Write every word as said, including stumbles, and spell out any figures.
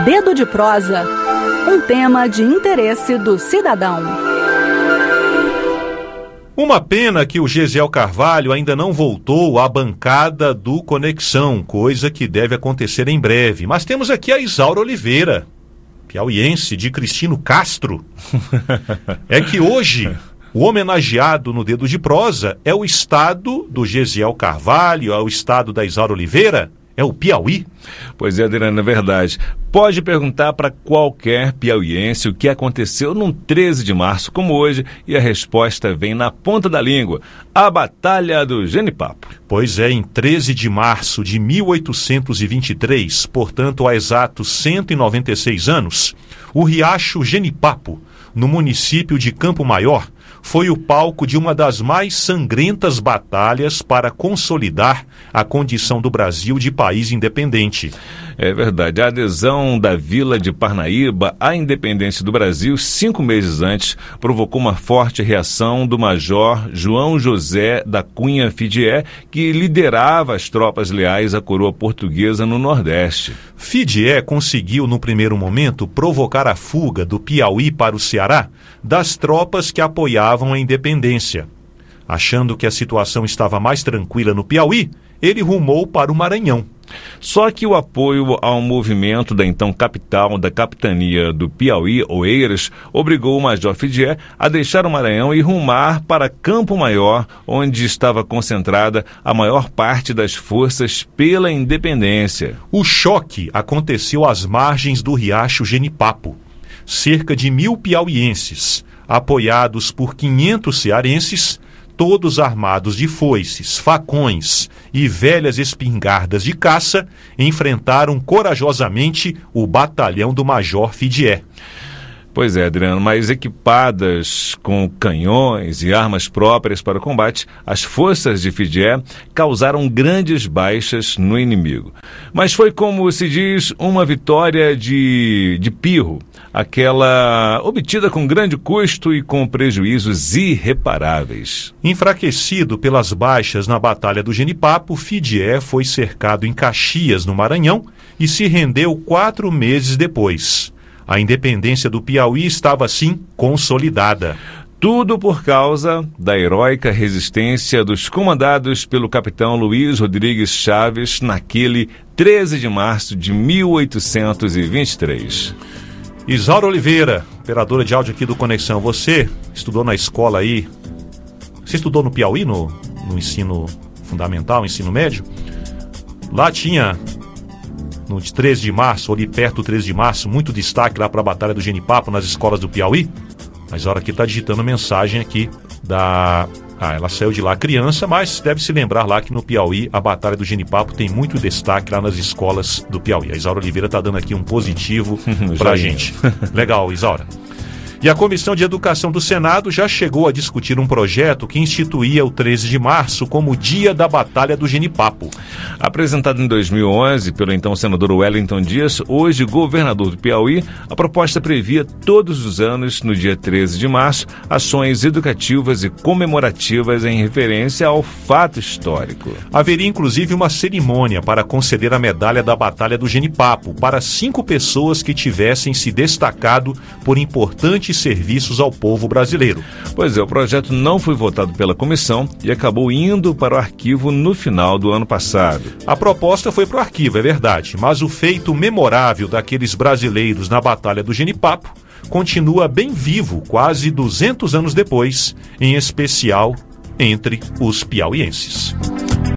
Dedo de prosa, um tema de interesse do cidadão. Uma pena que o Gesiel Carvalho ainda não voltou à bancada do Conexão, coisa que deve acontecer em breve. Mas temos aqui a Isaura Oliveira, piauiense de Cristino Castro. É que hoje o homenageado no Dedo de Prosa é o estado do Gesiel Carvalho, é o estado da Isaura Oliveira, é o Piauí. Pois é, Adriano, é verdade. Pode perguntar para qualquer piauiense o que aconteceu num treze de março como hoje e a resposta vem na ponta da língua. A Batalha do Genipapo. Pois é, em treze de março de mil oitocentos e vinte e três, portanto há exatos cento e noventa e seis anos, o riacho Genipapo, no município de Campo Maior, foi o palco de uma das mais sangrentas batalhas para consolidar a condição do Brasil de país independente. É verdade. A adesão da vila de Parnaíba à independência do Brasil, cinco meses antes, provocou uma forte reação do major João José da Cunha Fidié, que liderava as tropas leais à coroa portuguesa no Nordeste. Fidié conseguiu, no primeiro momento, provocar a fuga do Piauí para o Ceará das tropas que apoiavam a independência. Achando que a situação estava mais tranquila no Piauí, ele rumou para o Maranhão. Só que o apoio ao movimento da então capital da capitania do Piauí, Oeiras, obrigou o major Fidié a deixar o Maranhão e rumar para Campo Maior, onde estava concentrada a maior parte das forças pela independência. O choque aconteceu às margens do riacho Genipapo. Cerca de mil piauienses, apoiados por quinhentos cearenses, todos armados de foices, facões e velhas espingardas de caça, enfrentaram corajosamente o batalhão do major Fidié. Pois é, Adriano, mas equipadas com canhões e armas próprias para o combate, as forças de Fidié causaram grandes baixas no inimigo. Mas foi, como se diz, uma vitória de, de pirro, aquela obtida com grande custo e com prejuízos irreparáveis. Enfraquecido pelas baixas na Batalha do Genipapo, Fidié foi cercado em Caxias, no Maranhão, e se rendeu quatro meses depois. A independência do Piauí estava, assim, consolidada. Tudo por causa da heróica resistência dos comandados pelo capitão Luiz Rodrigues Chaves naquele treze de março de mil oitocentos e vinte e três. Isaura Oliveira, operadora de áudio aqui do Conexão, você estudou na escola aí, você estudou no Piauí, no, no ensino fundamental, ensino médio? Lá tinha, no treze de março, ali perto do treze de março, muito destaque lá para a Batalha do Genipapo nas escolas do Piauí. Mas a hora que está digitando mensagem aqui da... Ah, ela saiu de lá criança, mas deve se lembrar lá que no Piauí a Batalha do Genipapo tem muito destaque lá nas escolas do Piauí. A Isaura Oliveira está dando aqui um positivo pra gente. Legal, Isaura. E a Comissão de Educação do Senado já chegou a discutir um projeto que instituía o treze de março como Dia da Batalha do Genipapo. Apresentado em dois mil e onze pelo então senador Wellington Dias, hoje governador do Piauí, a proposta previa todos os anos, no dia treze de março, ações educativas e comemorativas em referência ao fato histórico. Haveria inclusive uma cerimônia para conceder a medalha da Batalha do Genipapo para cinco pessoas que tivessem se destacado por importantes serviços ao povo brasileiro. Pois é, o projeto não foi votado pela comissão e acabou indo para o arquivo no final do ano passado. A proposta foi para o arquivo, é verdade, mas o feito memorável daqueles brasileiros na Batalha do Genipapo continua bem vivo quase duzentos anos depois, em especial entre os piauienses.